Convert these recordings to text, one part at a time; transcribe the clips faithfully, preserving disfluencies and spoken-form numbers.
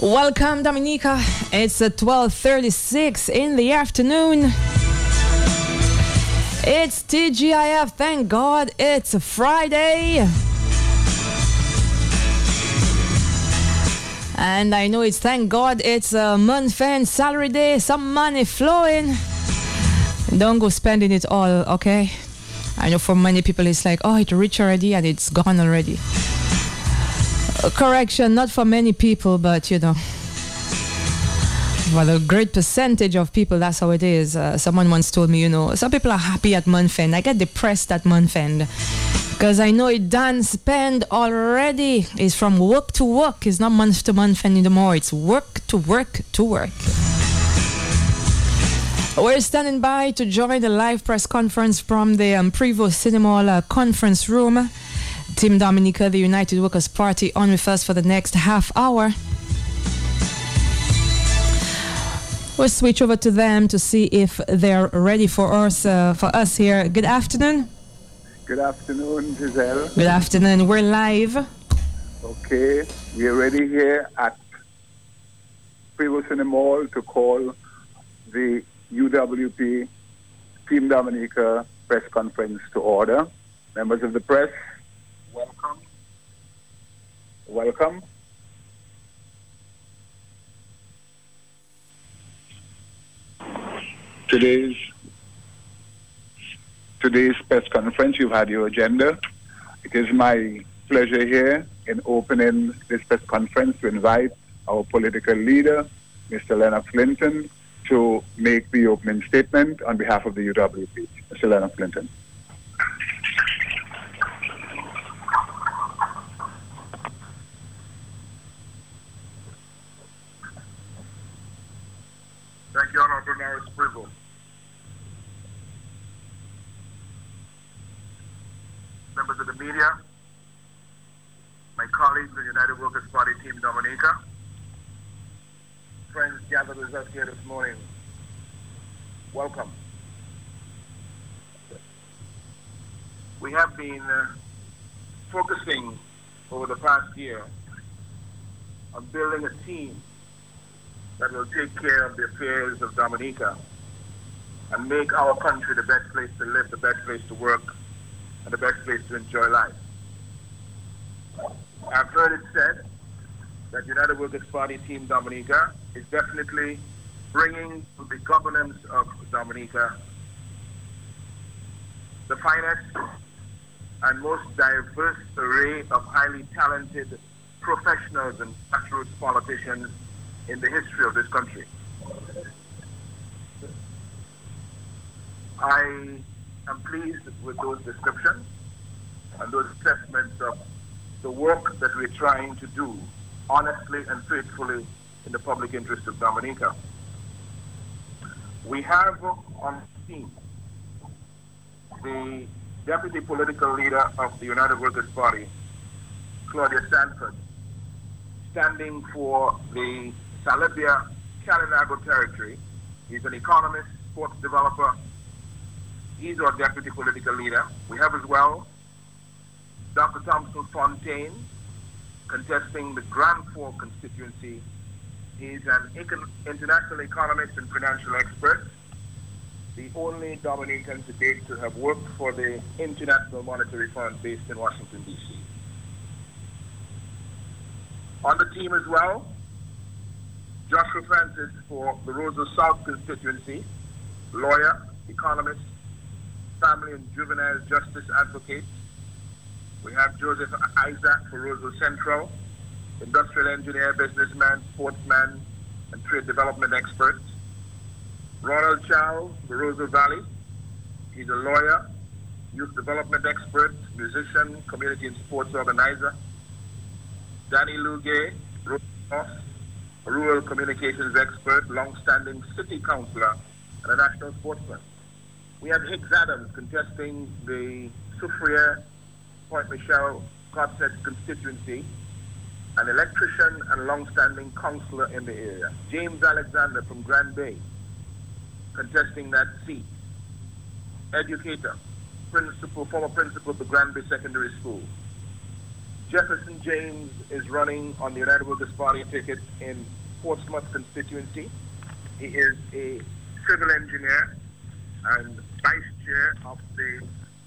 Welcome, Dominica. It's uh, twelve thirty-six in the afternoon. It's T G I F. Thank God it's a Friday. And I know it's thank God it's a month end salary day. Some money flowing. Don't go spending it all, okay? I know for many people it's like, oh, it's rich already and it's gone already. Correction, not for many people, but you know, for the great percentage of people, that's how it is. Uh, someone once told me, you know, some people are happy at month end. I get depressed at month end because I know it done spend already. It's from work to work. It's not month to month end anymore. It's work to work to work. We're standing by to join the live press conference from the um, Prevost Cinema uh, conference room. Team Dominica, the United Workers' Party, on with us for the next half hour. We'll switch over to them to see if they're ready for us, uh, for us here. Good afternoon. Good afternoon, Giselle. Good afternoon. We're live. Okay, we're ready here at Prevost in the Mall to call the U W P Team Dominica press conference to order. Members of the press, welcome. Welcome. Today's today's press conference, you've had your agenda. It is my pleasure here in opening this press conference to invite our political leader, Mister Leonard Flinton, to make the opening statement on behalf of the U W P. Mister Leonard Flinton. Thank you, Honorable Norris Prevost. Members of the media, my colleagues in the United Workers' Party Team Dominica, friends gathered with us here this morning, welcome. We have been uh, focusing over the past year on building a team that will take care of the affairs of Dominica and make our country the best place to live, the best place to work, and the best place to enjoy life. I've heard it said that United Workers' Party Team Dominica is definitely bringing to the governance of Dominica the finest and most diverse array of highly talented professionals and grassroots politicians in the history of this country. I am pleased with those descriptions and those assessments of the work that we're trying to do honestly and faithfully in the public interest of Dominica. We have on the team the Deputy Political Leader of the United Workers' Party, Claudia Sanford, standing for the Salibia Kalinago territory. He's an economist, sports developer. He's our deputy political leader. We have as well Doctor Thompson Fontaine, contesting the Grand Fork constituency. He's an econ- international economist and financial expert, the only Dominican to date to have worked for the International Monetary Fund based in Washington, D C On the team as well, Joshua Francis for the Roseville South constituency, lawyer, economist, family and juvenile justice advocate. We have Joseph Isaac for Roseville Central, industrial engineer, businessman, sportsman, and trade development expert. Ronald Chow for Roseville Valley. He's a lawyer, youth development expert, musician, community and sports organizer. Danny Lugay, Roseville North, a rural communications expert, long-standing city councillor, and a national sportsman. We have Higgs Adams contesting the Soufriere, Point Michelle, Godset constituency, an electrician and long-standing councillor in the area. James Alexander from Grand Bay, contesting that seat. Educator, principal, former principal of the Grand Bay Secondary School. Jefferson James is running on the United Workers' Party ticket in Portsmouth constituency. He is a civil engineer and vice chair of the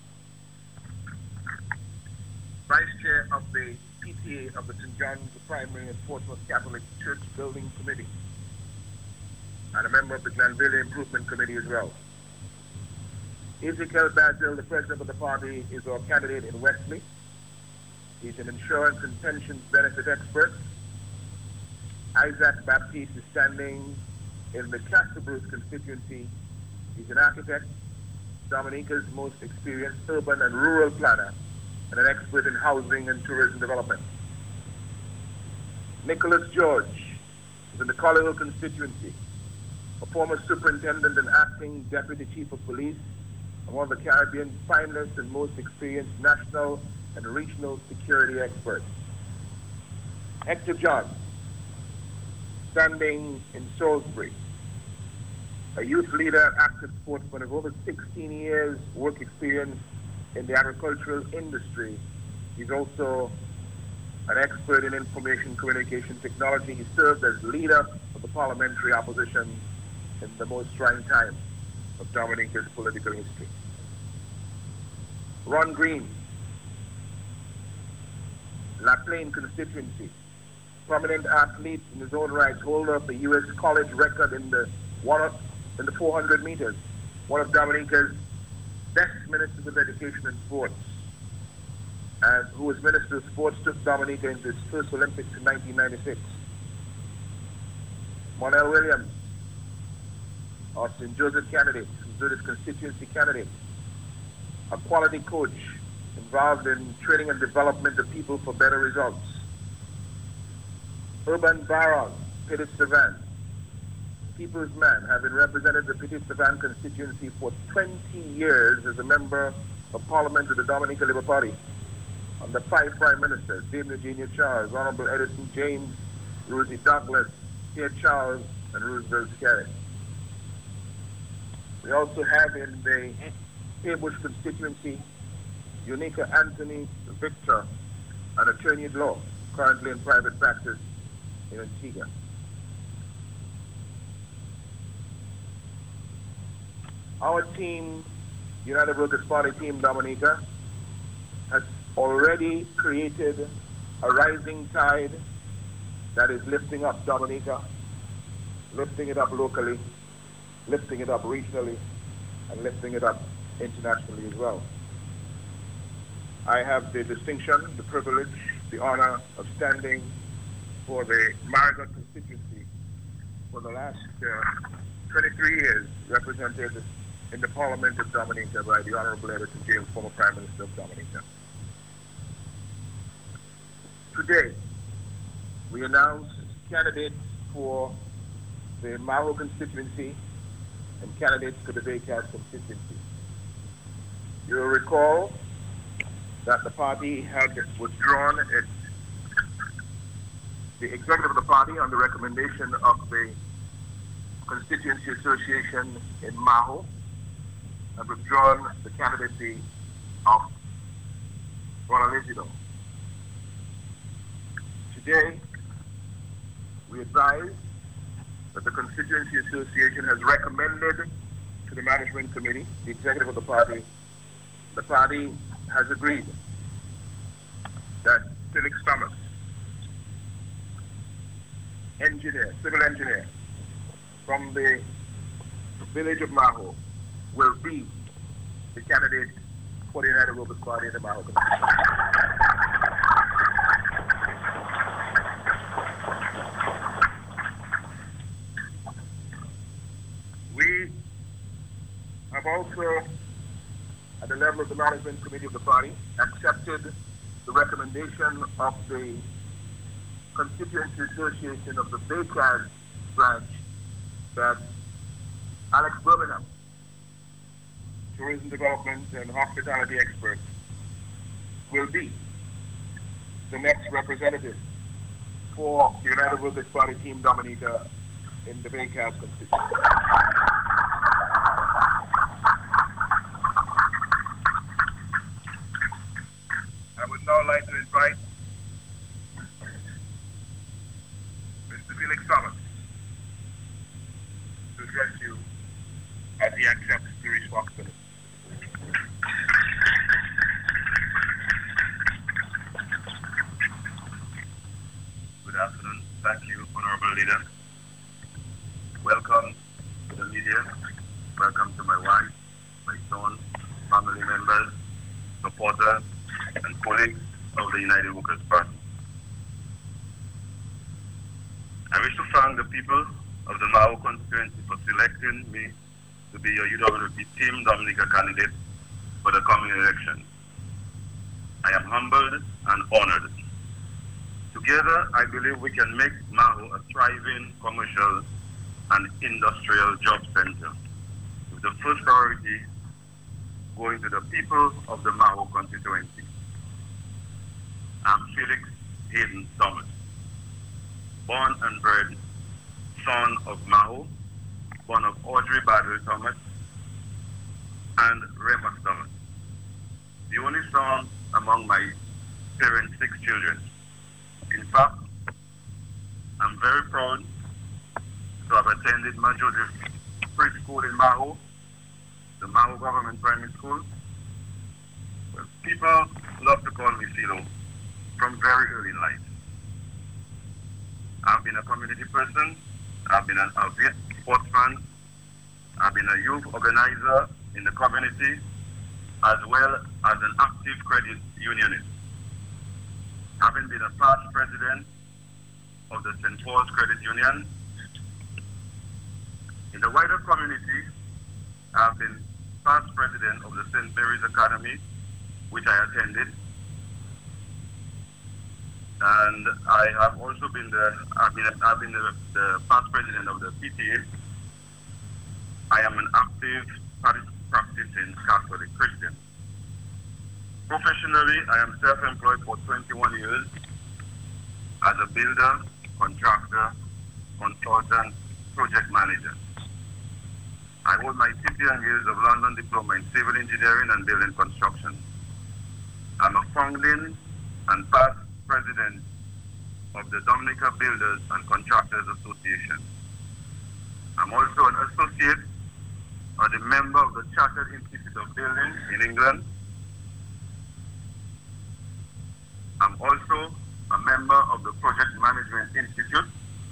vice chair of the P T A of the Saint John's Primary and Portsmouth Catholic Church Building Committee, and a member of the Glenville Improvement Committee as well. Ezekiel Basil, the president of the party, is our candidate in Wesley. He's an insurance and pensions benefit expert. Isaac Baptiste is standing in the Castlebruce constituency. He's an architect, Dominica's most experienced urban and rural planner, and an expert in housing and tourism development. Nicholas George is in the Collier constituency, a former superintendent and acting deputy chief of police, and one of the Caribbean's finest and most experienced national and regional security experts. Hector John, standing in Salisbury, a youth leader and active sportsman of over sixteen years work experience in the agricultural industry. He's also an expert in information communication technology. He served as leader of the parliamentary opposition in the most trying time of Dominica's political history. Ron Green, La Plaine constituency, prominent athlete in his own right, holder of the U S college record in the one of, in the four hundred meters, one of Dominica's best ministers of education and sports, and who was Minister of Sports, took Dominica into its first Olympics in nineteen ninety-six. Monel Williams, our Saint Joseph candidate, Saint Joseph constituency candidate, a quality coach involved in training and development of people for better results. Urban Barron, Petit Savan, people's man, having represented the Petit Savan constituency for twenty years as a member of Parliament of the Dominica Labour Party, under five Prime Ministers, Dame Eugenia Charles, Honorable Edison James, Rosie Douglas, Pierre Charles, and Roosevelt Scarry. We also have in the Haybush constituency, Unica Anthony Victor, an attorney at law, currently in private practice in Antigua. Our team, United Workers' Party Team Dominica, has already created a rising tide that is lifting up Dominica, lifting it up locally, lifting it up regionally, and lifting it up internationally as well. I have the distinction, the privilege, the honor of standing for the Marigot constituency for the last uh, twenty-three years, represented in the Parliament of Dominica by the Honorable Edison James, former Prime Minister of Dominica. Today, we announce candidates for the Maho constituency and candidates for the Baycast constituency. You will recall that the party had withdrawn its, the executive of the party on the recommendation of the Constituency Association in Maho, had withdrawn the candidacy of Ronald Isidore. Today, we advise that the Constituency Association has recommended to the Management Committee, the executive of the party, the party has agreed that Felix Thomas, engineer, civil engineer, from the village of Maho, will be the candidate for the United Workers' Party in the Maho constituency. We have also, at the level of the Management Committee of the party, accepted the recommendation of the Constituency Association of the Baycast branch that Alex Birmingham, tourism development and hospitality expert, will be the next representative for the United Workers' Party Team Dominica in the Baycast constituency. I would now like to invite Honorable Leader. Welcome to the media. Welcome to my wife, my son, family members, supporters, and colleagues of the United Workers' Party. I wish to thank the people of the Maho constituency for selecting me to be your U W P Team Dominica candidate for the coming election. I am humbled and honored. Together, I believe we can make Maho a thriving commercial and industrial job center, with the first priority going to the people of the Maho constituency. I'm Felix Hayden Thomas, born and bred son of Maho, born of Audrey Badley Thomas and Remus Thomas, the only son among my parents' six children. In fact, I'm very proud to have attended Majority Preschool in Maho, the Maho Government Primary School. Well, people love to call me Philo from very early in life. I've been a community person, I've been an avid sportsman, I've been a youth organizer in the community, as well as an active credit unionist. Having been a past president of the Saint Paul's Credit Union, in the wider community, I've been past president of the Saint Mary's Academy, which I attended, and I have also been the I've been I've been the, the past president of the P T A. I am an active practicing Catholic Christian. Professionally, I am self-employed for twenty-one years as a builder, contractor, consultant, project manager. I hold my fifteen years of London diploma in civil engineering and building construction. I'm a founding and past president of the Dominica Builders and Contractors Association. I'm also an associate or the member of the Chartered Institute of Building in England. I'm also a member of the Project Management Institute.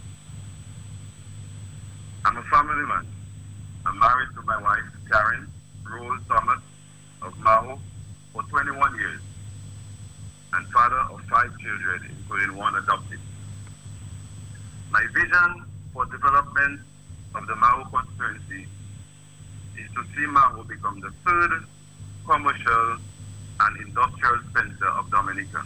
I'm a family man. I'm married to my wife, Karen Rose Thomas of Maho, for twenty-one years, and father of five children, including one adopted. My vision for development of the Maho constituency is to see Maho become the third commercial and industrial center of Dominica.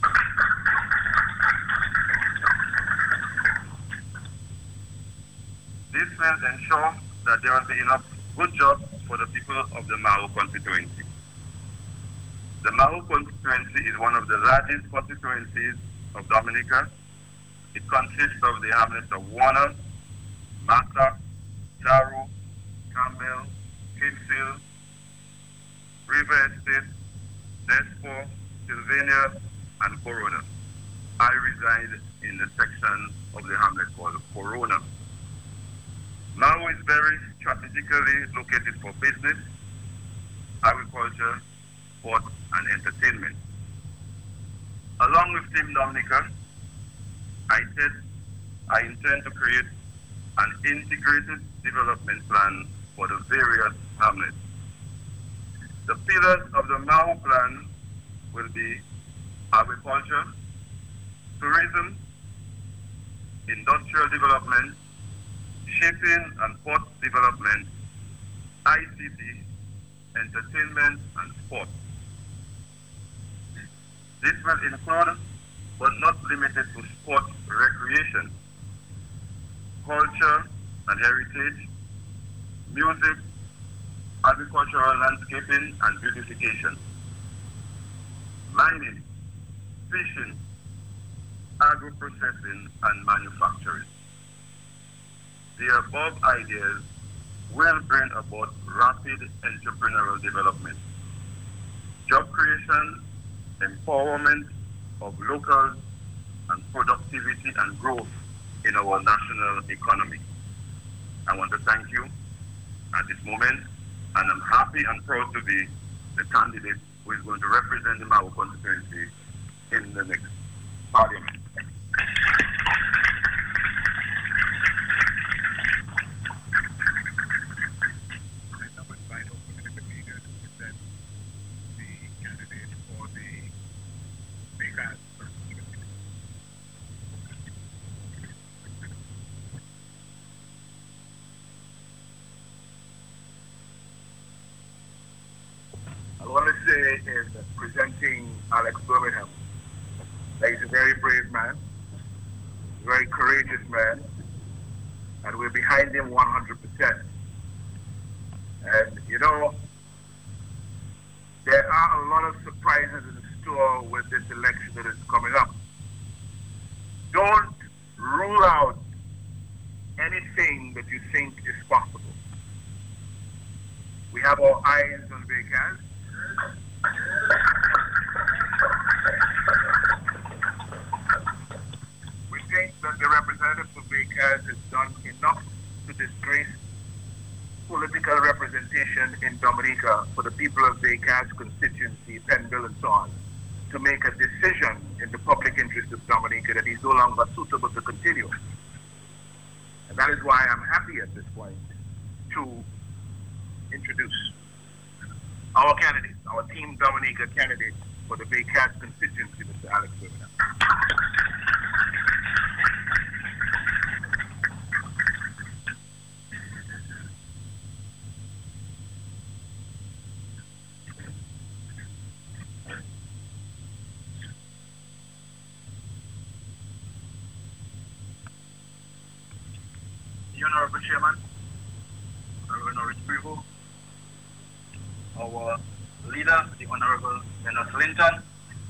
This will ensure that there will be enough good jobs for the people of the Maho constituency. The Maho constituency is one of the largest constituencies of Dominica. It consists of the hamlets of Warner, Massa, Taro, Campbell, Kinsale, River Estate, Despo, Sylvania, and Corona. I reside in the section of the hamlet called Corona. Maho is very strategically located for business, agriculture, sport, and entertainment. Along with Team Dominica, I said I intend to create an integrated development plan for the various hamlets. The pillars of the Maho plan will be agriculture, tourism, industrial development, shipping and port development, I C T, entertainment, and sport. This will include, but not limited to, sport recreation, culture and heritage, music, agricultural landscaping and beautification, mining, fishing, agro-processing, and manufacturing. The above ideas will bring about rapid entrepreneurial development, job creation, empowerment of locals, and productivity and growth in our national economy. I want to thank you at this moment, and I'm happy and proud to be the candidate who is going to represent the Maho constituency in the next parliament. I want to say in presenting Alex Birmingham that he's a very brave man, a very courageous man, and we're behind him one hundred percent. And, you know, there are a lot of surprises in store with this election that is coming up. Don't rule out anything that you think is possible. We have our eyes on Vekas. We think that the representative of Vekas has done enough to disgrace political representation in Dominica for the people of Vekas constituency, Penville and so on, to make a decision in the public interest of Dominica that is no longer suitable to continue. And that is why I'm happy at this point to introduce our candidate, our Team Dominica candidate for the Vekas constituency, Mister Alex Birmingham. The Honorable Chairman, Honorable Norris Prevost, our leader, the Honorable Leonard Linton,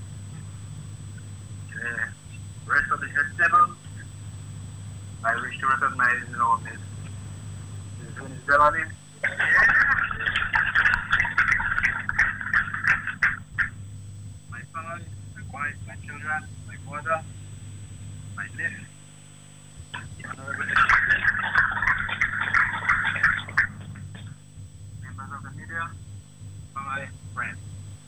the rest of the head table, I wish to recognize, you know, Miz Miz Bellamy. My family, my wife, my children, my mother, my niece, the Honorable members of the media, my friends.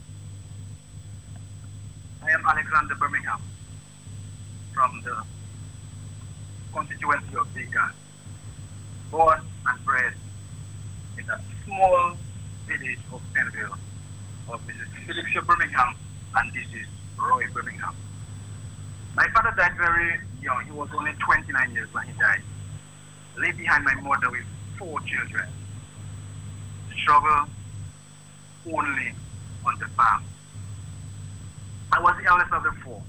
I am Alexander Birmingham from the constituency of Vekas, born and bred in a small village of Penville of Missus Philipsia Birmingham, and this is Roy Birmingham. My father died very young. He was only twenty-nine years when he died. Left behind my mother with four children. Struggle only on the farm. I was the eldest of the four.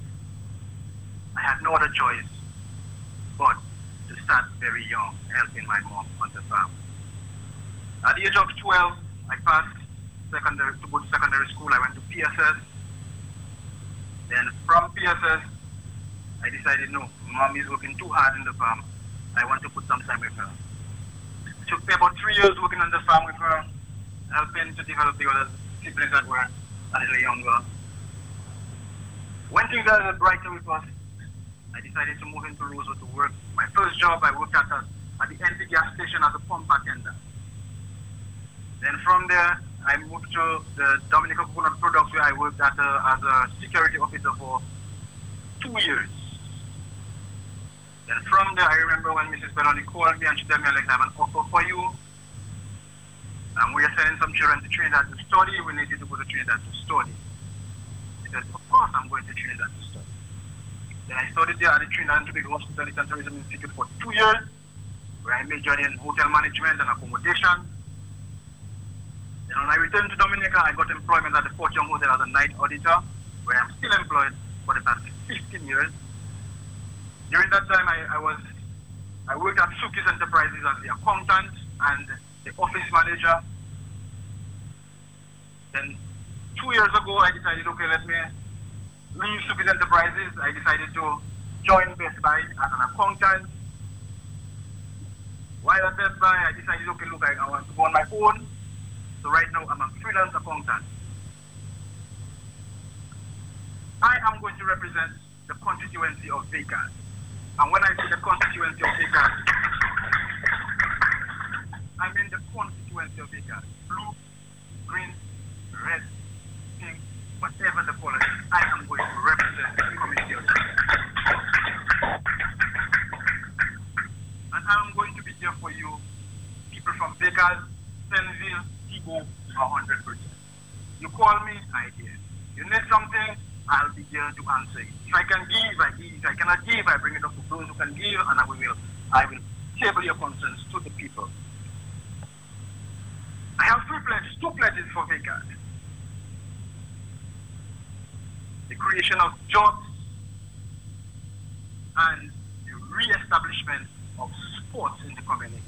I had no other choice but to start very young, helping my mom on the farm. At the age of twelve, I passed secondary, to go to secondary school. I went to P S S. Then from P S S, I decided, no, mom is working too hard in the farm. I want to put some time with her. It took me about three years working on the farm with her, helping to develop the other siblings that were a little younger. When things got brighter with us, I decided to move into Rosewood to work. My first job, I worked at, a, at the N P gas station as a pump attendant. Then from there, I moved to the Dominica Coconut Products, where I worked at a, as a security officer for two years. Then from there, I remember when Missus Belloni called me and she told me, Alex, I have an offer for you. And we are sending some children to Trinidad to study. We need you to go to Trinidad to study. I said, of course I'm going to Trinidad to study. Then I studied there at the Trinidad and Tobago Hospitality and Tourism Institute for two years, where I majored in hotel management and accommodation. Then when I returned to Dominica, I got employment at the Fortune Hotel as a night auditor, where I'm still employed for the past fifteen years. During that time, I, I was I worked at Sukis Enterprises as the accountant and the office manager. Then two years ago, I decided, okay, let me leave Sukis Enterprises. I decided to join Best Buy as an accountant. While at Best Buy, I decided, okay, look, I, I want to go on my own. So right now, I'm a freelance accountant. I am going to represent the constituency of Vekas. And when I say the constituency of Vekas, I mean the constituency of Vekas. Blue, green, red, pink, whatever the color is, I am going to represent the community of Vekas. And I am going to be there for you, people from Vekas, Penville, Tigo, one hundred percent. You call me, I hear. You need something, I'll be there to answer it. If I can give, I give. If I cannot give, I bring it up to those who can give, and I will, I will table your concerns to the people. I have three pledges, two pledges for Vekas. the creation of jobs, and the re-establishment of sports in the community.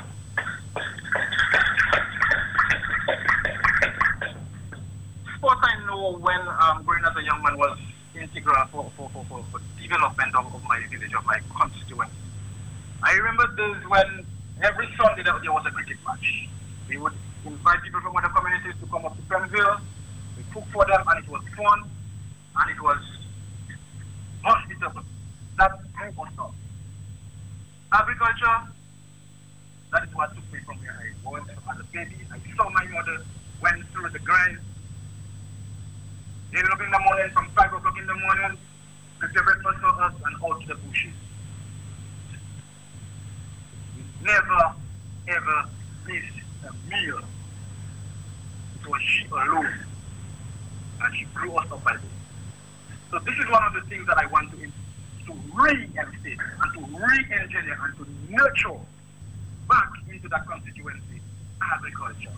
Sports, I know, when um, growing as a young man, was integral for, for, for, for, for development of, of my village, of my constituency. I remember days when every Sunday there was a cricket match. We would invite people from other communities to come up to Penville. We cook for them, and it was fun, and it was hospitable. That grew us up. Agriculture, that is what took me from where I was as a baby. I saw my mother went through the grind. Getting up in the morning from five o'clock in the morning, prepare breakfast for us and out to the bushes. We never, ever missed a meal. It was she alone. And she grew us up by this. So this is one of the things that I want to, to reinstate and to re-engineer and to nurture back into that constituency, agriculture.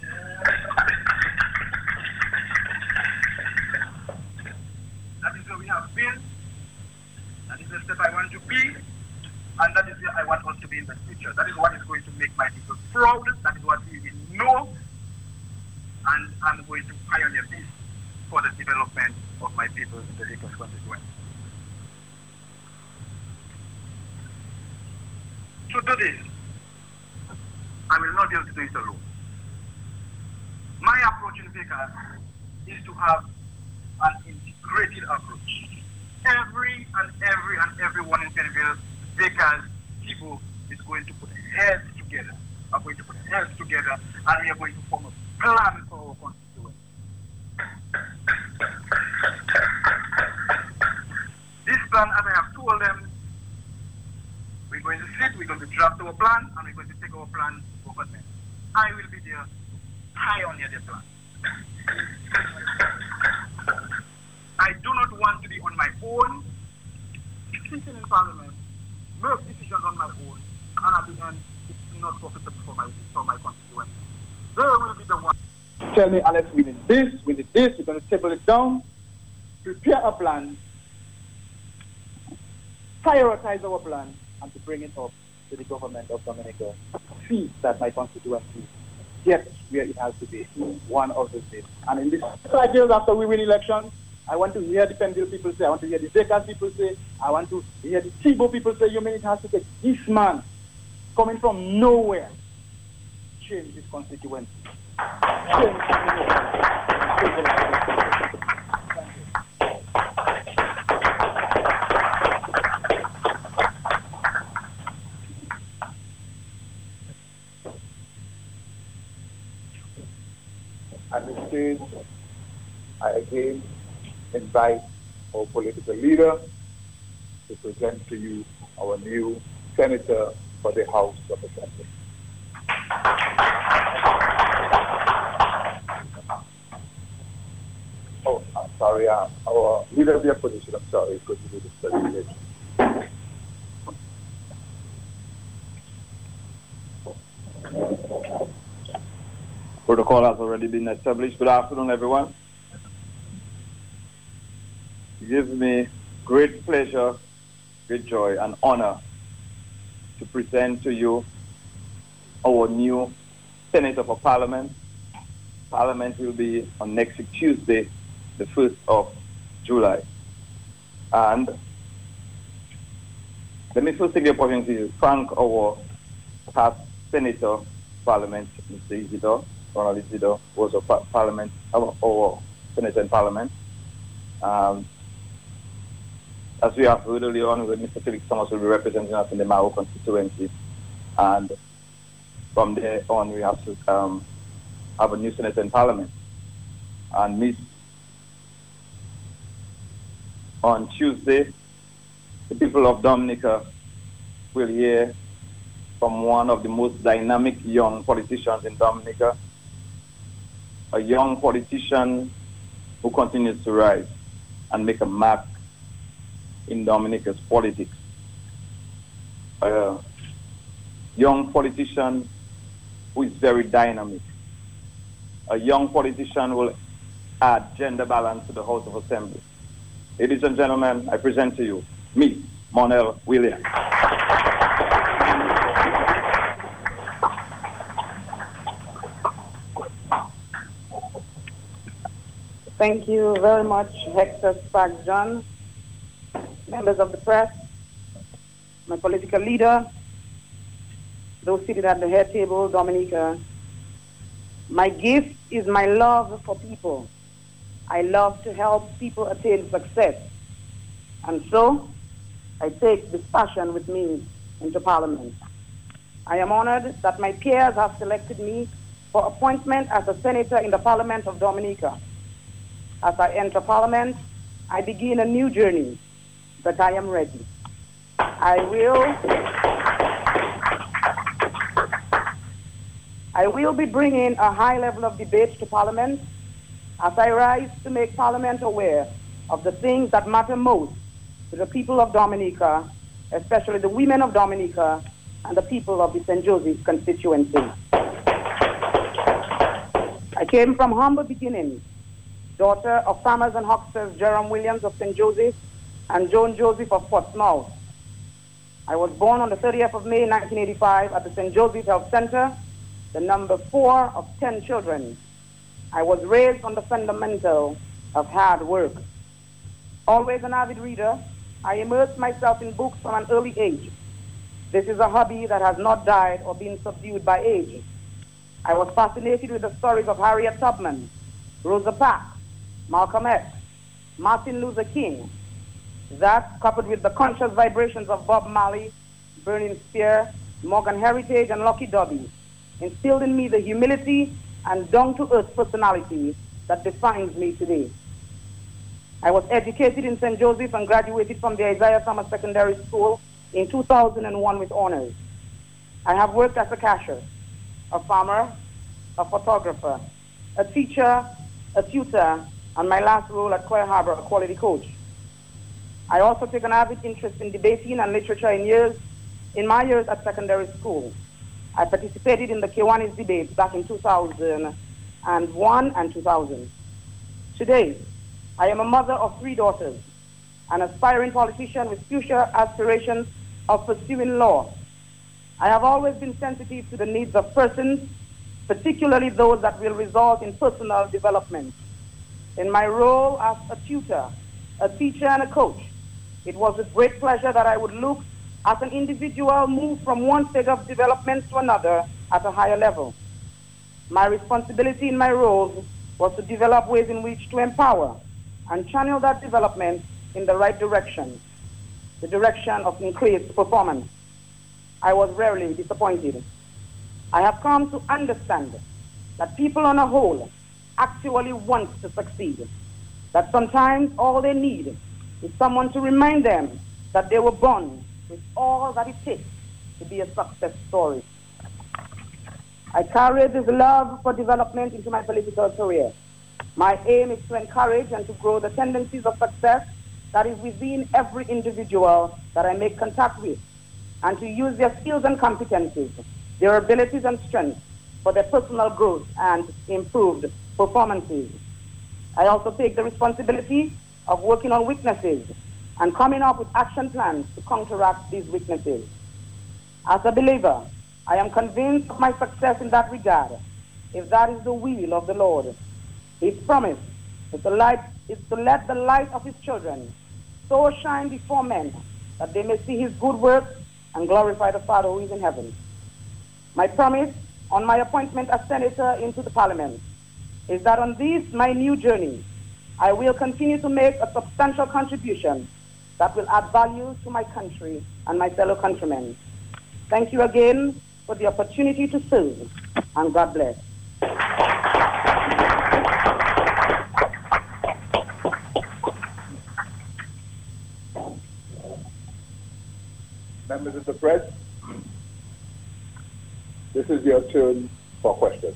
That is where we have been. That is the step I want to be. And that is where I want us to be in the future. That is what is going to make my people proud. That is what we will know. And I'm going to pioneer this for the development of my people in the Lakers constituency. To do this, I will not be able to do it alone. My approach in Vickers is to have an integrated approach. Every and every and everyone in Penville, Vickers, people is going to put heads together, are going to put heads together, and we are going to form a plan for our constituency. This plan, as I have told them, we're going to sit, we're going to draft our plan, and we're going to take our plan to government. I will be there to pioneer the plan. I do not want to be on my own, sitting in parliament, make decisions on my own, and at the end, it's not profitable for my, for my constituency. They will be the one. Tell me, Alex, we need this, we need this, we're going to table it down, prepare a plan, prioritize our plan, and to bring it up to the government of Dominica. See that my constituency gets where it has to be one of those days. And in this five years after we win elections, I want to hear the Penville people say, I want to hear the Vickers people say, I want to hear the Thibault people say, you mean it has to take this man coming from nowhere, change this constituency. Change At this stage, I again invite our political leader to present to you our new senator for the House of Assembly. Oh, I'm sorry, uh, our leader of the opposition, I'm sorry, could you do this presentation? Protocol has already been established. Good afternoon, everyone. It gives me great pleasure, great joy, and honor to present to you our new Senator for Parliament. Parliament will be on next week, Tuesday, the first of July. And let me first take the opportunity to thank our past Senator Parliament, Mister Isidore, Ronald Isidore, was a par Parliament, our, our Senator in Parliament. Um, as we have heard earlier on, Mister Felix Thomas will be representing us in the Mao constituency. And from there on, we have to um, have a new Senator in Parliament. And Miss on Tuesday, the people of Dominica will hear from one of the most dynamic young politicians in Dominica, a young politician who continues to rise and make a mark in Dominica's politics. A young politician who is very dynamic. A young politician will add gender balance to the House of Assembly. Ladies and gentlemen, I present to you, me, Monel Williams. Thank you very much, Hector Sparks John, members of the press, my political leader, those seated at the head table, Dominica. My gift is my love for people. I love to help people attain success. And so, I take this passion with me into Parliament. I am honored that my peers have selected me for appointment as a senator in the Parliament of Dominica. As I enter Parliament, I begin a new journey, but I am ready. I will, I will be bringing a high level of debate to Parliament as I rise to make Parliament aware of the things that matter most to the people of Dominica, especially the women of Dominica and the people of the Saint Joseph constituency. I came from humble beginnings, daughter of farmers and hucksters Jerome Williams of Saint Joseph and Joan Joseph of Portsmouth. I was born on the thirtieth of May nineteen eighty-five at the Saint Joseph Health Center, the number four of ten children. I was raised on the fundamental of hard work. Always an avid reader, I immersed myself in books from an early age. This is a hobby that has not died or been subdued by age. I was fascinated with the stories of Harriet Tubman, Rosa Parks, Malcolm X, Martin Luther King. That, coupled with the conscious vibrations of Bob Marley, Burning Spear, Morgan Heritage, and Lucky Dubby, instilled in me the humility and down-to-earth personality that defines me today. I was educated in Saint Joseph and graduated from the Isaiah Thomas Secondary School in two thousand one with honors. I have worked as a cashier, a farmer, a photographer, a teacher, a tutor, and my last role at Coir Harbor, a quality coach. I also take an avid interest in debating and literature in years, in my years at secondary school. I participated in the Kiwanis debates back in two thousand one and two thousand. Today, I am a mother of three daughters, an aspiring politician with future aspirations of pursuing law. I have always been sensitive to the needs of persons, particularly those that will result in personal development. In my role as a tutor, a teacher, and a coach, it was with great pleasure that I would look at an individual move from one stage of development to another at a higher level. My responsibility in my role was to develop ways in which to empower and channel that development in the right direction, the direction of increased performance. I was rarely disappointed. I have come to understand that people on a whole actually want to succeed, that sometimes all they need is someone to remind them that they were born with all that it takes to be a success story. I carry this love for development into my political career. My aim is to encourage and to grow the tendencies of success that is within every individual that I make contact with, and to use their skills and competencies, their abilities and strengths for their personal growth and improved performances. I also take the responsibility of working on weaknesses and coming up with action plans to counteract these weaknesses. As a believer, I am convinced of my success in that regard, if that is the will of the Lord. His promise is to, light, is to let the light of his children so shine before men that they may see his good works and glorify the Father who is in heaven. My promise on my appointment as senator into the parliament is that on this, my new journey, I will continue to make a substantial contribution that will add value to my country and my fellow countrymen. Thank you again for the opportunity to serve, and God bless. Members of the press, this is your turn for questions.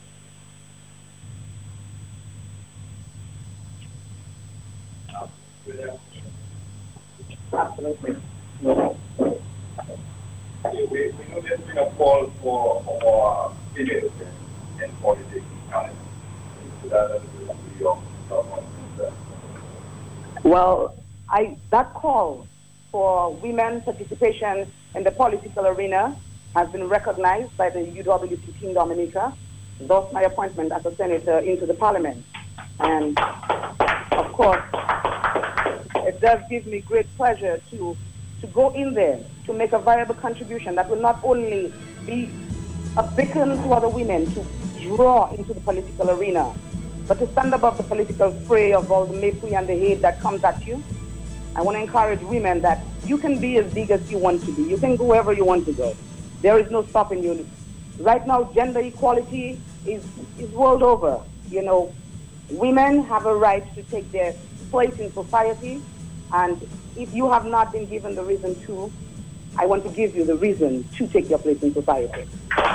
Absolutely. No. We, we know there's been a call for more females in, in politics in Canada. That is your government. Well, I that call for women participation in the political arena has been recognized by the U W C Team Dominica, thus my appointment as a senator into the parliament. And of course, it does give me great pleasure to, to go in there to make a viable contribution that will not only be a beacon to other women to draw into the political arena, but to stand above the political fray of all the maypui and the hate that comes at you. I want to encourage women that you can be as big as you want to be. You can go wherever you want to go. There is no stopping you. Right now, gender equality is, is world over. You know, women have a right to take their place in society, and if you have not been given the reason to, I want to give you the reason to take your place in society.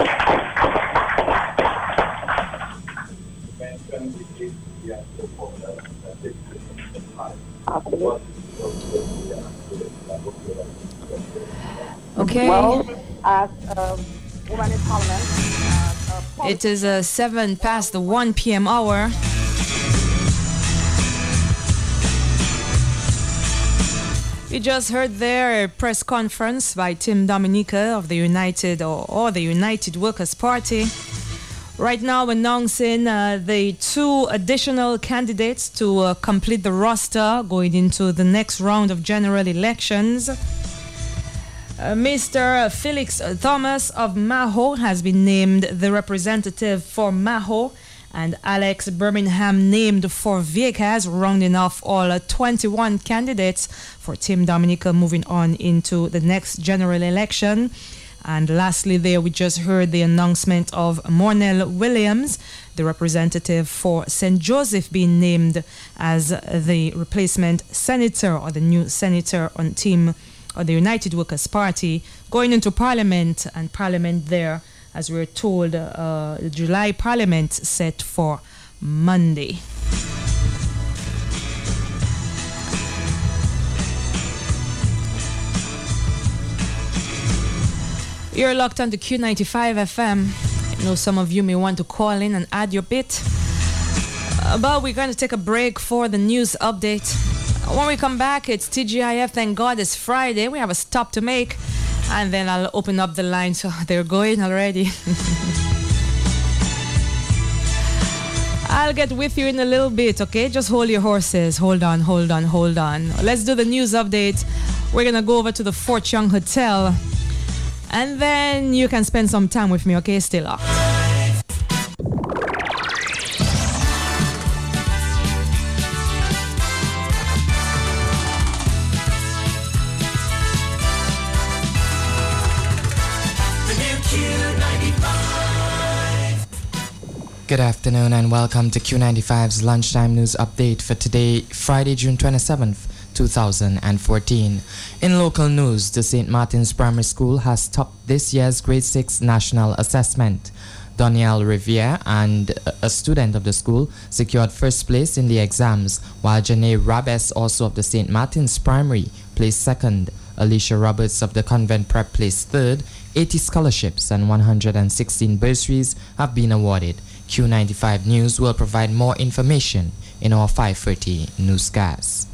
Okay. Well, as a woman in parliament, as a It is uh, seven past the one p m hour. You just heard there a press conference by Tim Dominica of the United or, or the United Workers' Party. Right now announcing uh, the two additional candidates to uh, complete the roster going into the next round of general elections. Uh, Mister Felix Thomas of Maho has been named the representative for Maho, and Alex Birmingham named for Viecas, rounding off all uh, twenty-one candidates for Tim Dominica moving on into the next general election. And lastly there we just heard the announcement of Mornell Williams, the representative for Saint Joseph, being named as the replacement senator or the new senator on Team or the United Workers' Party, going into Parliament, and Parliament there, as we're told, uh, the July Parliament set for Monday. You're locked on to Q ninety-five F M. I know some of you may want to call in and add your bit. Uh, but we're going to take a break for the news update. When we come back, it's T G I F. Thank God it's Friday. We have a stop to make. And then I'll open up the line. So they're going already. I'll get with you in a little bit, okay? Just hold your horses. Hold on, hold on, hold on. Let's do the news update. We're going to go over to the Fort Young Hotel. And then you can spend some time with me, okay? Stay locked. Good afternoon and welcome to Q ninety-five's Lunchtime News Update for today, Friday, June twenty-seventh, two thousand fourteen. In local news, the Saint Martin's Primary School has topped this year's Grade six National Assessment. Danielle Riviere and a student of the school secured first place in the exams, while Janae Rabes, also of the Saint Martin's Primary, placed second. Alicia Roberts of the Convent Prep placed third. eighty scholarships and one hundred sixteen bursaries have been awarded. Q ninety-five News will provide more information in our five thirty newscast.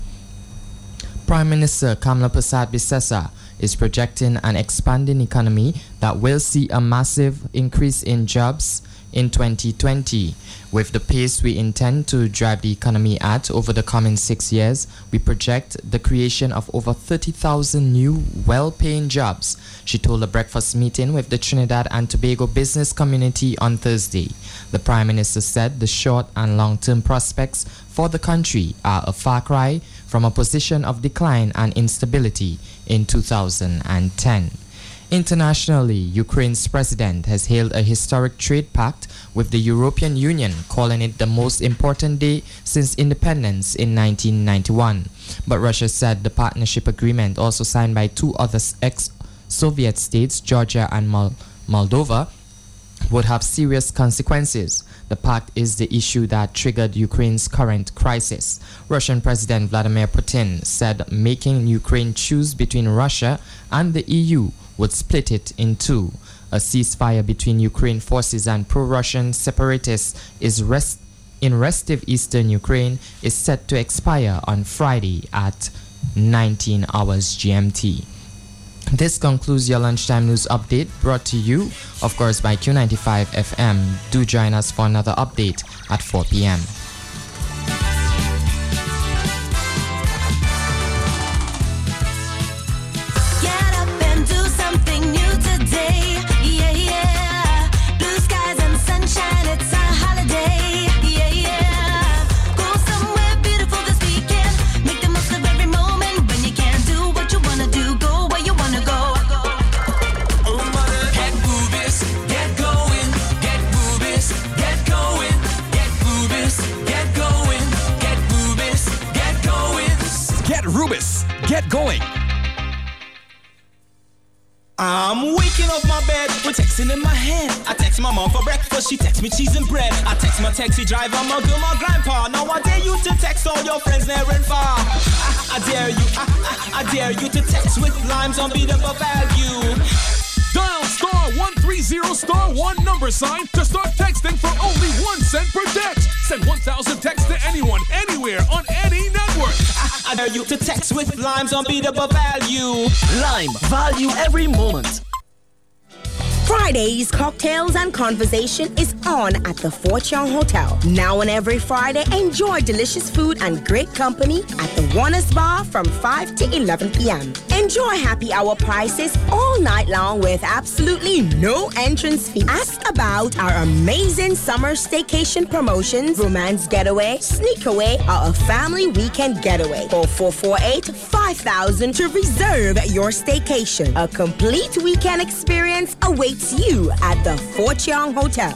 Prime Minister Kamla Persad Bissessa is projecting an expanding economy that will see a massive increase in jobs in twenty twenty. With the pace we intend to drive the economy at over the coming six years, we project the creation of over thirty thousand new, well-paying jobs, she told a breakfast meeting with the Trinidad and Tobago business community on Thursday. The Prime Minister said the short and long-term prospects for the country are a far cry from a position of decline and instability in two thousand ten. Internationally, Ukraine's president has hailed a historic trade pact with the European Union, calling it the most important day since independence in nineteen ninety-one. But Russia said the partnership agreement, also signed by two other ex-Soviet states, Georgia and Mol- Moldova, would have serious consequences. The pact is the issue that triggered Ukraine's current crisis. Russian President Vladimir Putin said making Ukraine choose between Russia and the E U would split it in two. A ceasefire between Ukraine forces and pro-Russian separatists is rest in restive eastern Ukraine is set to expire on Friday at nineteen hours G M T. This concludes your lunchtime news update, brought to you, of course, by Q ninety-five F M. Do join us for another update at four p.m. Rubis, get going. I'm waking up my bed with texting in my hand. I text my mom for breakfast, she texts me cheese and bread. I text my taxi driver, my girl, my grandpa. Now I dare you to text all your friends near and far. I, I dare you, I, I, I dare you to text with limes on beatable value. Dial star one three zero star one number sign to start texting for only one cent per text. Send one thousand texts to anyone, anywhere, on any network. I, I dare you to text with limes on beatable value. Lime, value every moment. Friday's Cocktails and Conversation is on at the Fort Young Hotel. Now on every Friday, enjoy delicious food and great company at the Warner's Bar from five to eleven p.m. Enjoy happy hour prices all night long with absolutely no entrance fee. Ask about our amazing summer staycation promotions, romance getaway, sneak away, or a family weekend getaway. Call four four eight, five thousand to reserve your staycation. A complete weekend experience awaits you at the Fort Young Hotel.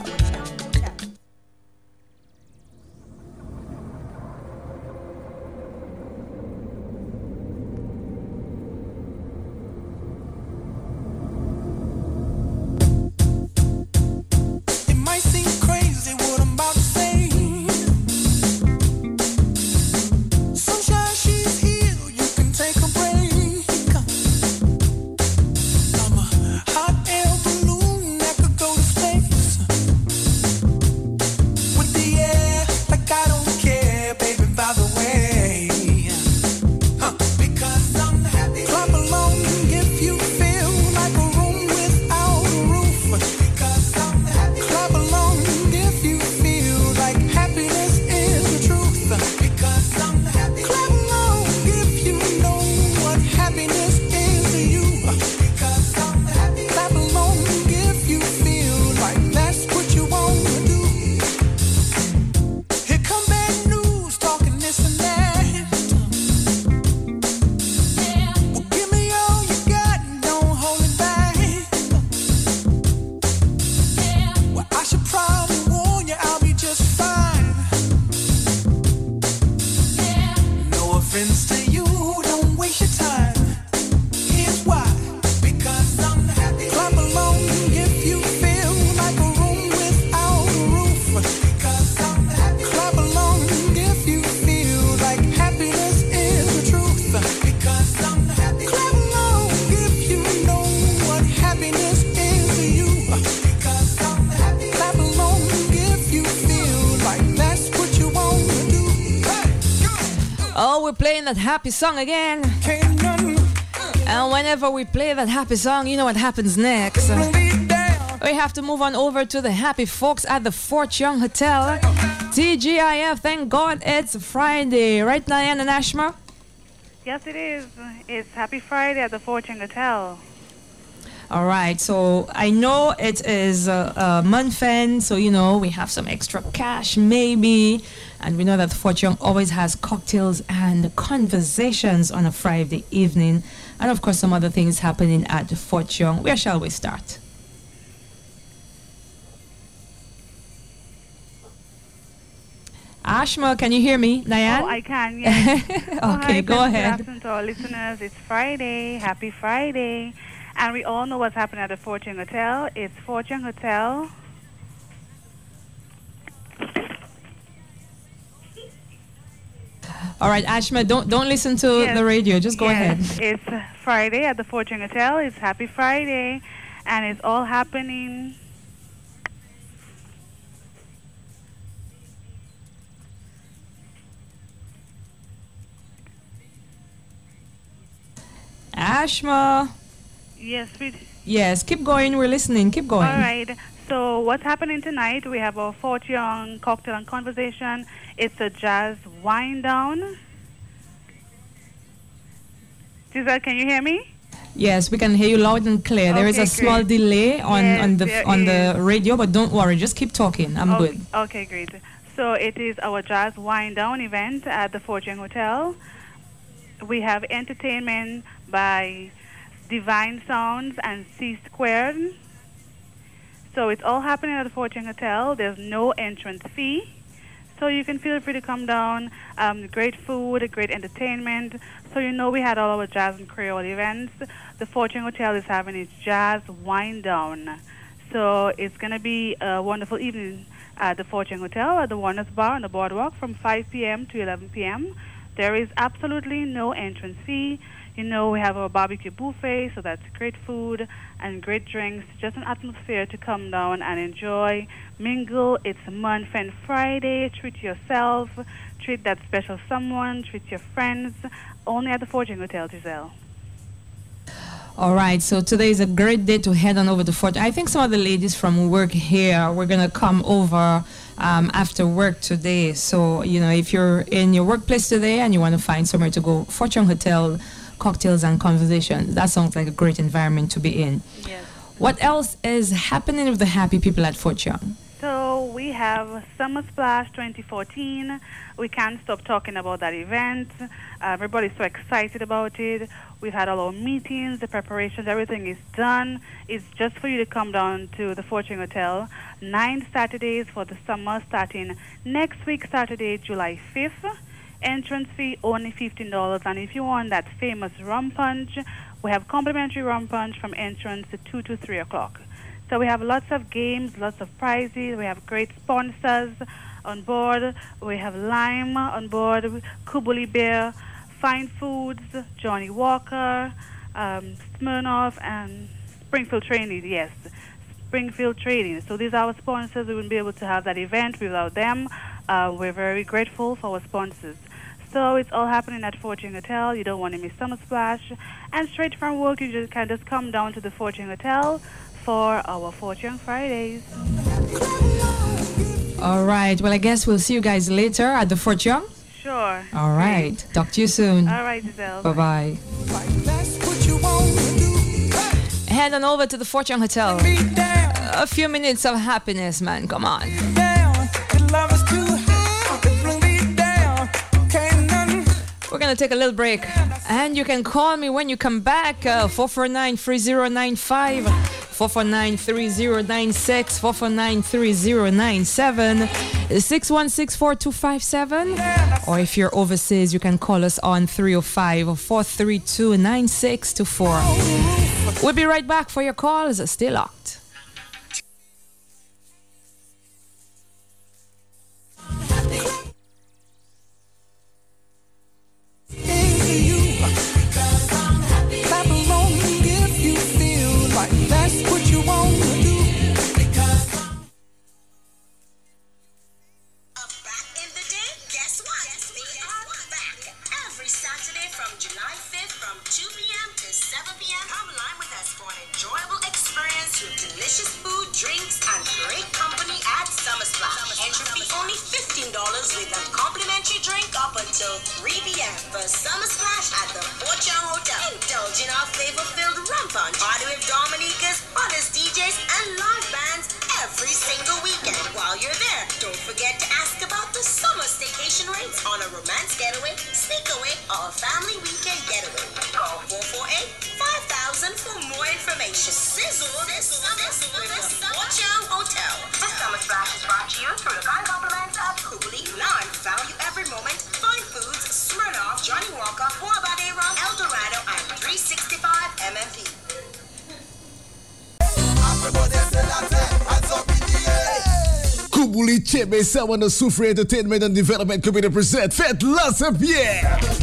That happy song again, and whenever we play that happy song, you know what happens next. We have to move on over to the happy folks at the Fort Young Hotel. T G I F, thank God it's Friday, right, Diane and Ashma? Yes, it is. It's Happy Friday at the Fort Young Hotel. All right, so I know it is a, a month end, so you know we have some extra cash maybe, and we know that Fort Young always has cocktails and conversations on a Friday evening, and of course some other things happening at Fort Young. Where shall we start? Ashma, can you hear me? Diane? Oh, I can, yes. Okay, oh, hi, go ahead. Good afternoon to our listeners. It's Friday. Happy Friday. And we all know what's happening at the Fort Young Hotel. It's Fort Young Hotel. All right, Ashma, don't don't listen to yes. the radio. Just go yes. ahead. It's Friday at the Fort Young Hotel. It's Happy Friday. And it's all happening. Ashma. Yes, we. Yes, keep going. We're listening. Keep going. All right. So what's happening tonight? We have our Fort Young cocktail and conversation. It's a jazz wind down. Giselle, can you hear me? Yes, we can hear you loud and clear. Okay, there is a small great. delay on, yes, on the on is. the radio, but don't worry. Just keep talking. I'm okay, good. Okay, great. So it is our jazz wind down event at the Fort Young Hotel. We have entertainment by Divine Sounds and C Squared. So it's all happening at the Fort Young Hotel. There's no entrance fee. So you can feel free to come down. Um, great food, great entertainment. So you know we had all our jazz and Creole events. The Fort Young Hotel is having its jazz wind down. So it's going to be a wonderful evening at the Fort Young Hotel at the Warner's Bar on the Boardwalk from five p.m. to eleven p.m. There is absolutely no entrance fee. You know, we have our barbecue buffet, so that's great food and great drinks. Just an atmosphere to come down and enjoy, mingle. It's Monfend Friday. Treat yourself, treat that special someone, treat your friends. Only at the Fort Young Hotel, Giselle. All right, so today is a great day to head on over to Fort. I think some of the ladies from work here, we're going to come over um, after work today. So, you know, if you're in your workplace today and you want to find somewhere to go, Fort Young Hotel, cocktails and conversation. That sounds like a great environment to be in. Yes. What else is happening with the happy people at Fort Young? So we have Summer Splash twenty fourteen. We can't stop talking about that event. Uh, everybody's so excited about it. We've had all our meetings, the preparations, everything is done. It's just for you to come down to the Fort Young Hotel. Nine Saturdays for the summer, starting next week, Saturday, July fifth. Entrance fee only fifteen dollars, and if you want that famous rum punch, we have complimentary rum punch from entrance to two to three o'clock. So we have lots of games, lots of prizes. We have great sponsors on board. We have Lime on board, Kubuli Beer, Fine Foods, Johnny Walker, um, Smirnoff, and Springfield Trading. Yes, Springfield Trading. So these are our sponsors. We wouldn't be able to have that event without them. Uh, we're very grateful for our sponsors. So it's all happening at Fort Young Hotel. You don't want to miss Summer Splash. And straight from work, you just can just come down to the Fort Young Hotel for our Fort Young Fridays. All right. Well, I guess we'll see you guys later at the Fort Young. Sure. All right. Great. Talk to you soon. All right, Giselle. Bye-bye. Head on over to the Fort Young Hotel. A few minutes of happiness, man. Come on. We're going to take a little break. And you can call me when you come back. Uh, four four nine, three zero nine five, four four nine, three zero nine six, four four nine, three zero nine seven, six one six, four two five seven. Or if you're overseas, you can call us on three oh five, four three two, nine six two four. We'll be right back for your calls. Stay locked. Chebe Sawan of Soufri Entertainment and Development Committee present Fête La Saint-Pierre.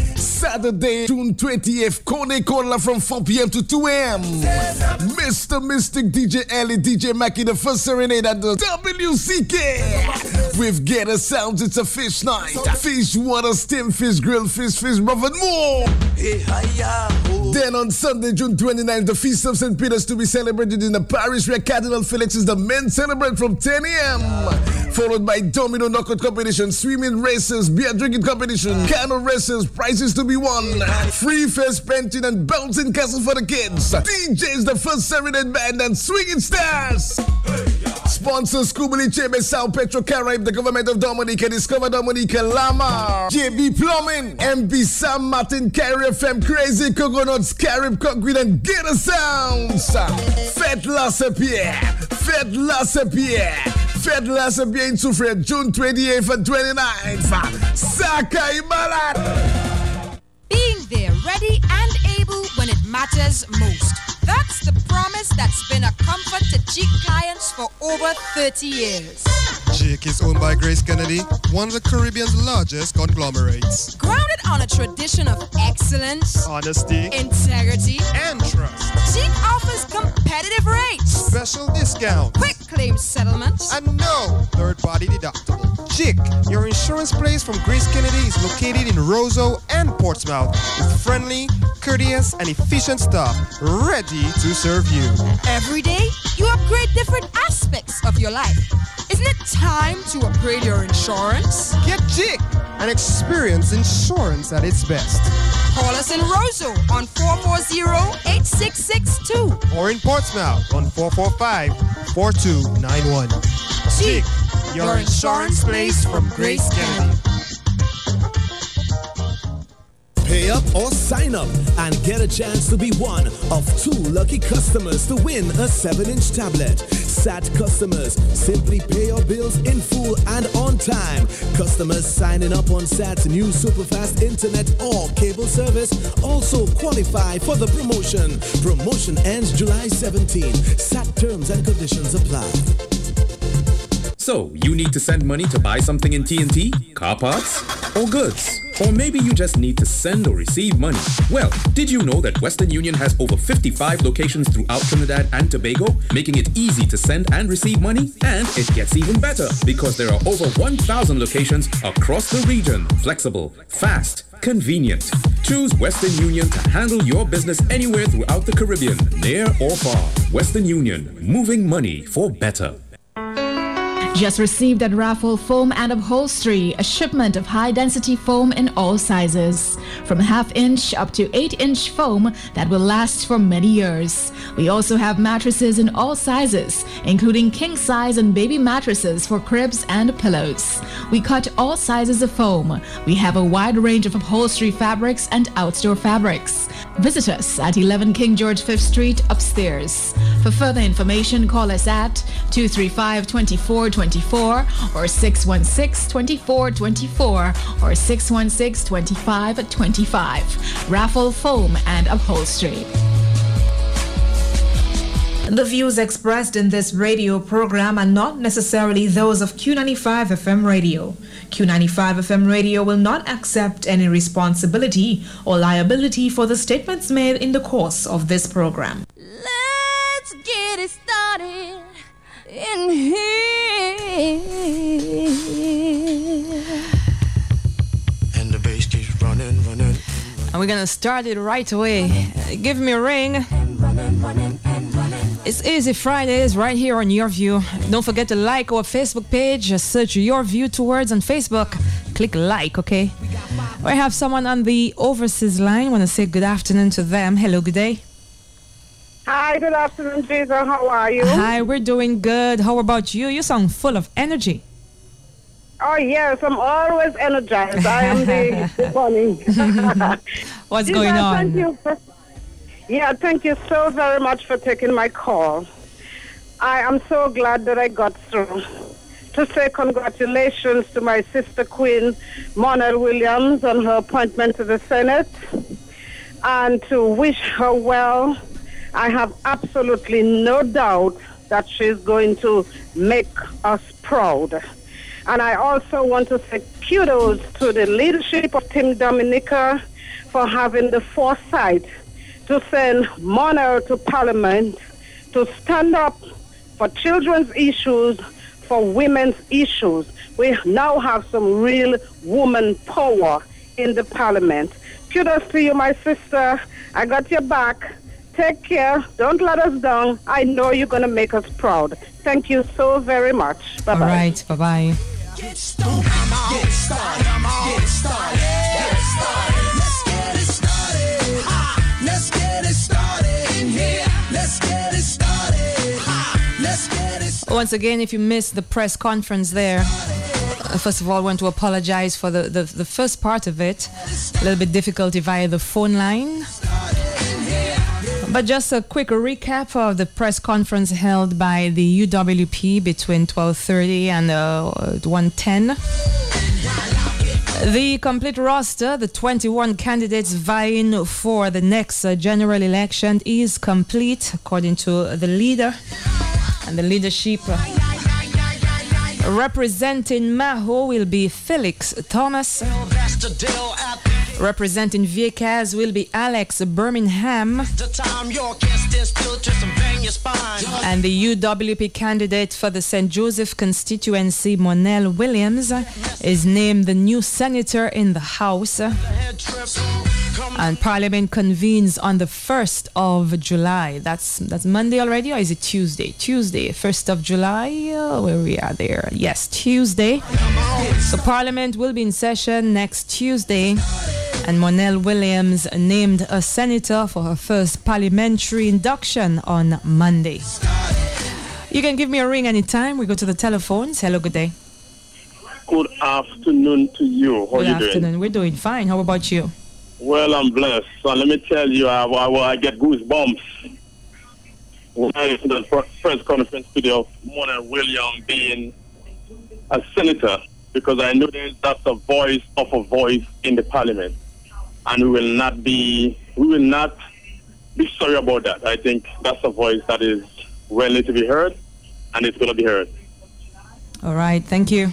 Saturday, June twentieth, Kone Kola from four p.m. to two a.m. Mister Mystic, D J Ellie, D J Mackie, the first serenade at the W C K. With Getter Sounds, it's a fish night. Fish, water, steam fish, grilled fish, fish, broth, and more. Then on Sunday, June twenty-ninth, the Feast of Saint Peter's to be celebrated in the parish where Cardinal Felix is the men celebrate from ten a.m. Followed by Domino Knockout competition, swimming races, beer drinking competition, canoe races, prizes to be won, free face painting and bouncing castle for the kids. D Js, the first serenade band, and swinging stars. Sponsors Kubuli Chebe, Sao Petro Carib, the government of Dominica, Discover Dominica, Lama, J B Plumbing, M B Sam Martin, Carrier F M, Crazy Coconuts, Carib Concrete, and Getter Sounds. Fête La Sepierre, Fête La Sepierre, Fête La Sepierre in Soufrière, June twenty-eighth and twenty-ninth. Sakai Malad. Being there, ready and able when it matters most. That's the promise that's been a comfort to Cheek clients for over thirty years. Cheek is owned by Grace Kennedy, one of the Caribbean's largest conglomerates. Grounded on a tradition of excellence, honesty, integrity, and trust, Cheek offers competitive rates, special discounts, quick claim settlements, and no third-party deductible. Cheek, your insurance place from Grace Kennedy, is located in Roseau and Portsmouth with friendly, courteous, and efficient staff ready to serve you. Every day, you upgrade different aspects of your life. Isn't it time to upgrade your insurance? Get Cheek and experience insurance at its best. Call us in Roseau on four four zero, eight six six two. Or in Portsmouth on four four five, four two nine one. Cheek, your, your insurance place from Grace Kennedy. Pay up or sign up and get a chance to be one of two lucky customers to win a seven inch tablet. S A T customers, simply pay your bills in full and on time. Customers signing up on S A T's new superfast internet or cable service also qualify for the promotion. Promotion ends July seventeenth. S A T terms and conditions apply. So, you need to send money to buy something in T N T, car parts, or goods? Or maybe you just need to send or receive money. Well, did you know that Western Union has over fifty-five locations throughout Trinidad and Tobago, making it easy to send and receive money? And it gets even better because there are over one thousand locations across the region. Flexible, fast, convenient. Choose Western Union to handle your business anywhere throughout the Caribbean, near or far. Western Union, moving money for better. Just received at Raffle Foam and Upholstery a shipment of high-density foam in all sizes, from half inch up to eight inch foam that will last for many years. We also have mattresses in all sizes, including king size and baby mattresses for cribs and pillows. We cut all sizes of foam. We have a wide range of upholstery fabrics and outdoor fabrics. Visit us at eleven King George fifth Street upstairs. For further information, call us at two three five, two four two four or six one six, two four two four or six one six, two five two five. Raffle Foam and Upholstery. The views expressed in this radio program are not necessarily those of Q ninety-five F M radio. Q ninety-five F M radio will not accept any responsibility or liability for the statements made in the course of this program. Let's get it started in here. And the bass keeps running, running. And we're gonna start it right away. Uh, give me a ring. And running, running, and running. It's Easy Fridays right here on Your View. Don't forget to like our Facebook page. Just search Your View two words on Facebook. Click like, okay? We have someone on the overseas line. I want to say good afternoon to them. Hello, good day. Hi, good afternoon, Jason. How are you? Hi, we're doing good. How about you? You sound full of energy. Oh, yes, I'm always energized. I am the, the morning. What's Jason, going on? Thank you for, yeah, thank you so very much for taking my call. I am so glad that I got through. To say congratulations to my sister Queen, Monel Williams, on her appointment to the Senate, and to wish her well. I have absolutely no doubt that she's going to make us proud. And I also want to say kudos to the leadership of Team Dominica for having the foresight to send Monel to Parliament to stand up for children's issues, for women's issues. We now have some real woman power in the Parliament. Kudos to you, my sister. I got your back. Take care. Don't let us down. I know you're going to make us proud. Thank you so very much. Bye-bye. All right. Bye-bye. Get started, get started, get started, get started. Let's get it started. Ha! Let's get it started in here. Let's get it started. Ha! Let's get it started. Once again, if you missed the press conference there, uh, first of all, I want to apologize for the, the, the first part of it. A little bit difficulty via the phone line. But just a quick recap of the press conference held by the U W P between twelve thirty and uh, one ten. The complete roster, the twenty-one candidates vying for the next uh, general election, is complete, according to the leader and the leadership. Representing Maho will be Felix Thomas. Representing Viekaz will be Alex Birmingham. And the U W P candidate for the Saint Joseph constituency, Monel Williams, is named the new senator in the House. And Parliament convenes on the first of July. That's that's Monday already, or is it Tuesday? Tuesday, first of July. Uh, where we are there? Yes, Tuesday. So Parliament will be in session next Tuesday. And Monel Williams named a senator for her first parliamentary induction on Monday. You can give me a ring anytime. We go to the telephones. Hello, good day. Good afternoon to you. How Good are you afternoon. doing? We're doing fine. How about you? Well, I'm blessed. So let me tell you, I, I, I get goosebumps when I listen to the press conference video of Monel Williams being a senator, because I know that that's a voice of a voice in the Parliament. And we will not be, we will not be sorry about that. I think that's a voice that is well need to be heard, and it's going to be heard. All right, thank you.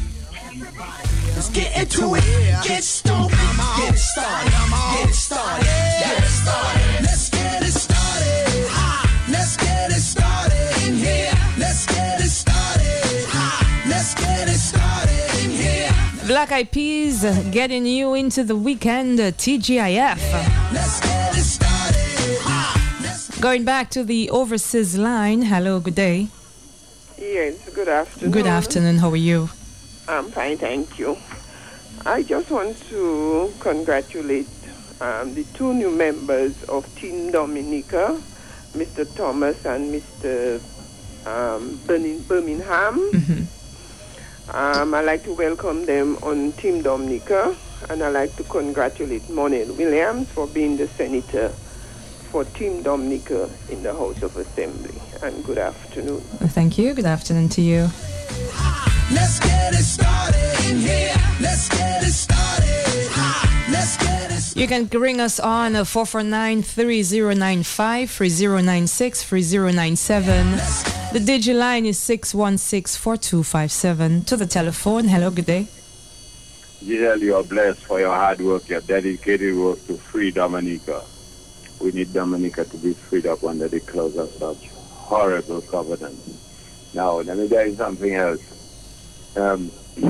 Let's get into it. Get started. Get it started. Get it started. Get it started. Let's get it started. Ha! Let's get it started in here. Let's get it started. Ha! Let's get it started in here. Black Eyed Peas getting you into the weekend, uh, T G I F. Let's get it started. Ha! Going back to the overseas line. Hello, good day. Yes, good afternoon. Good afternoon. How are you? I'm fine, thank you. I just want to congratulate um, the two new members of Team Dominica, Mister Thomas and Mister Um, Birmingham. Mm-hmm. Um, I'd like to welcome them on Team Dominica, and I'd like to congratulate Monel Williams for being the senator for Team Dominica in the House of Assembly. And good afternoon. Thank you. Good afternoon to you. Let's get it started in here. Let's get it started. Ha! Let's get it started. You can ring us on uh, four four nine, three zero nine five, three zero nine six, three zero nine seven. The digi line is six one six, four two five seven. To the telephone. Hello, good day. Giselle, you are blessed for your hard work, your dedicated work to free Dominica. We need Dominica to be freed up under the clothes of such horrible covenants. Now, let me tell you something else. Um,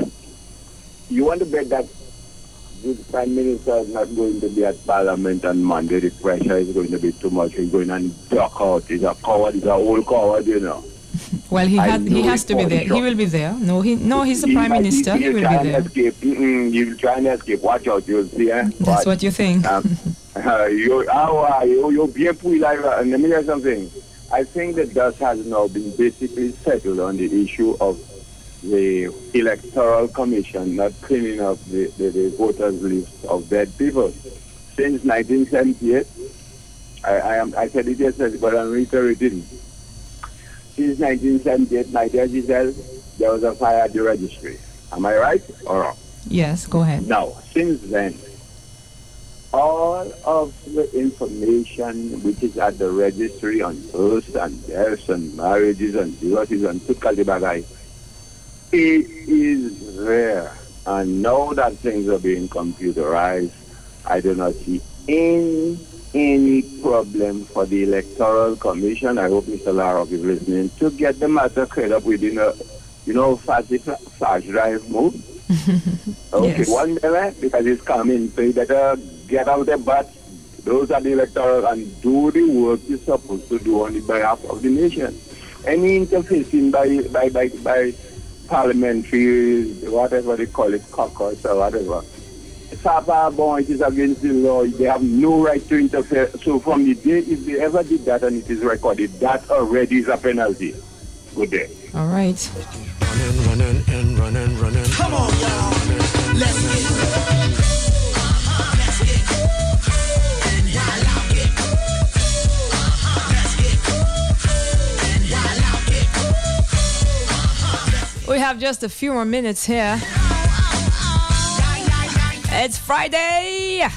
you want to bet that the Prime Minister is not going to be at Parliament on Monday? The pressure is going to be too much. He's going to duck out. He's a coward. He's a old coward, you know. Well, he I had, he know has it to be for there. sure. He will be there. No, he no, he's the He Prime might- Minister. he- He he'll will try be and there. Escape. Mm-mm, you'll try and escape. Watch out. You'll see, eh? That's Watch. what you think. Um, uh, you, how are you? You're bien pui like that. And let me tell you something. I think the dust has now been basically settled on the issue of the Electoral Commission not cleaning up the, the, the voters' list of dead people. Since nineteen seventy-eight, I, I, am, I said it yesterday, but I'm reiterating. Since nineteen seventy-eight, my dear Giselle, there was a fire at the registry. Am I right or wrong? Yes, go ahead. Now, since then, all of the information which is at the registry on births and deaths and marriages and divorces and tukalibagai, it is there. And now that things are being computerized I do not see any, any problem for the Electoral Commission. I hope Mister Larrock is listening to get the matter cleared up within a, you know, fast, flash drive mode. Okay, yes. One minute, because it's coming, so you better get out the butt. Those are the electoral and do the work you're supposed to do on the behalf of the nation. Any interfacing by by by, by parliamentary, whatever they call it, caucus or whatever. Sapa born, it is against the law. They have no right to interfere. So from the day if they ever did that and it is recorded, that already is a penalty. Good day. All right. Running, running, and running, running. Come on, y'all. Let's get it. We have just a few more minutes here. It's Friday.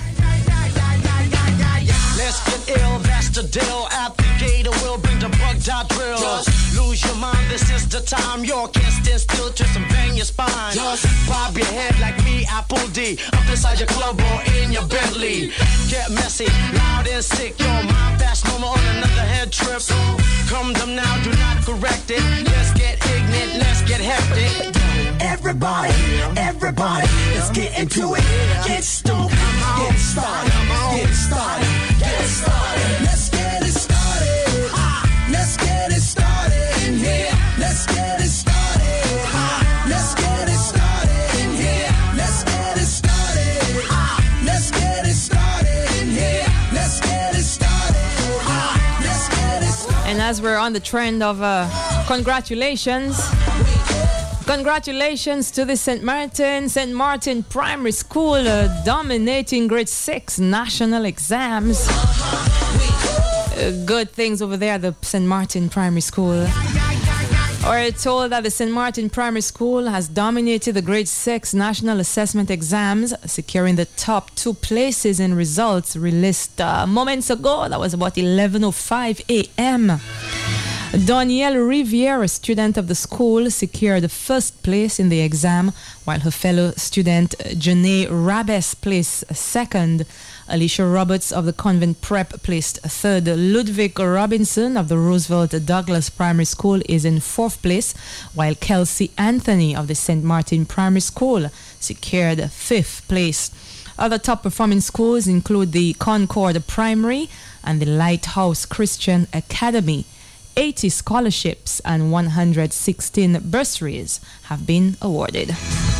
Let's get ill, that's the deal. At the gate, we'll bring the bug dot drill. Just lose your mind, this is the time. You can't stand still, twist and bang your spine. Just bob your head like me, Apple D. Up inside your club or in your Bentley. Get messy, loud and sick. Your mind fast, no more on another head trip. So come them now, do not correct it. Let's get ignorant, let's get hectic. Everybody, everybody, let's get into it. Get stoked, get started, get started, get started. Let's get it started. Let's get it started in here. Let's get it started. Let's get it started in here. Let's get it started. Let's get it started in here. Let's get it started. Let's get it started. And as we're on the trend of uh, congratulations. Congratulations to the Saint Martin, Saint Martin Primary School uh, dominating grade six national exams. Uh, good things over there at the Saint Martin Primary School. We're told that the Saint Martin Primary School has dominated the grade six national assessment exams, securing the top two places in results released uh, moments ago. That was about eleven oh five a.m. Danielle Riviere, a student of the school, secured the first place in the exam, while her fellow student Janae Rabes placed second. Alicia Roberts of the Convent Prep placed third. Ludwig Robinson of the Roosevelt Douglas Primary School is in fourth place, while Kelsey Anthony of the Saint Martin Primary School secured fifth place. Other top performing schools include the Concord Primary and the Lighthouse Christian Academy. eighty scholarships and one hundred sixteen bursaries have been awarded.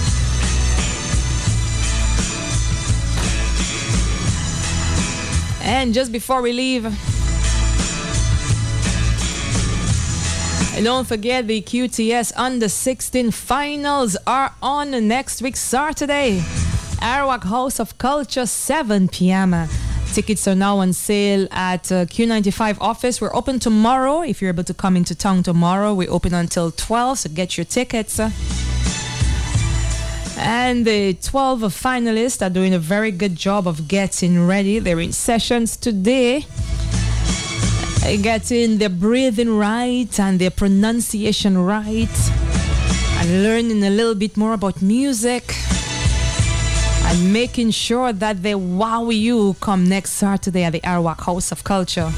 And just before we leave, and don't forget the Q T S Under sixteen finals are on next week Saturday. Arawak House of Culture, seven p.m. Tickets are now on sale at uh, Q ninety-five office. We're open tomorrow. If you're able to come into town tomorrow, we're open until twelve, so get your tickets. And the twelve finalists are doing a very good job of getting ready. They're in sessions today, getting their breathing right and their pronunciation right, and learning a little bit more about music, and making sure that they wow you come next Saturday at the Arawak House of Culture.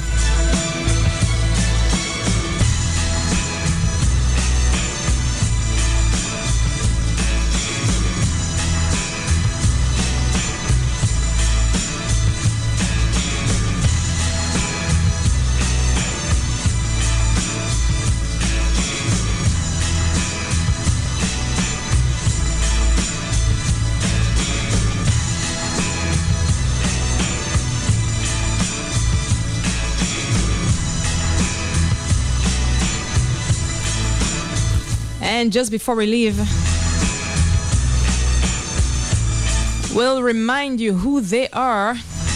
And just before we leave, we'll remind you who they are.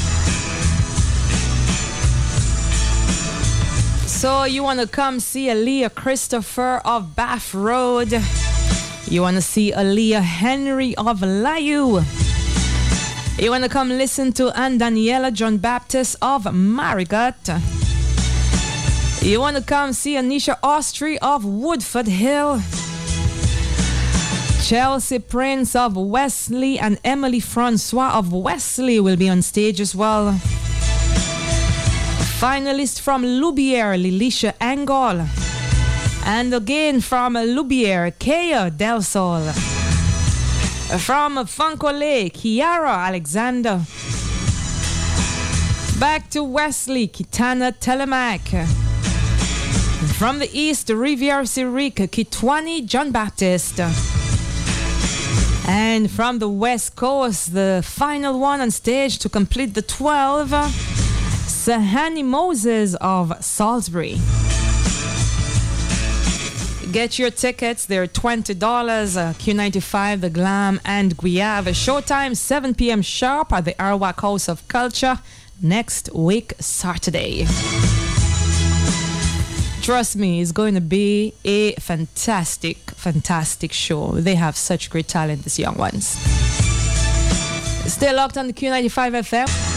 So you want to come see Aaliyah Christopher of Bath Road. You want to see Aaliyah Henry of Layu. You want to come listen to Anne Daniela John Baptist of Marigot. You want to come see Anisha Austri of Woodford Hill. Chelsea Prince of Wesley and Emily Francois of Wesley will be on stage as well. Finalist from Loubier, Lilisha Angol. And again from Loubier, Kea Del Sol. From Fankole, Kiara Alexander. Back to Wesley, Kitana Telemac. From the east, Rivière Cyrique, Kitwani John Baptiste. And from the west coast, the final one on stage to complete the twelve, Sahani Moses of Salisbury. Get your tickets, they're twenty dollars. Uh, Q ninety-five, The Glam, and Guiave. Showtime seven p.m. sharp at the Arawak House of Culture next week, Saturday. Trust me, it's going to be a fantastic, fantastic show. They have such great talent, these young ones. Stay locked on the Q ninety-five F M.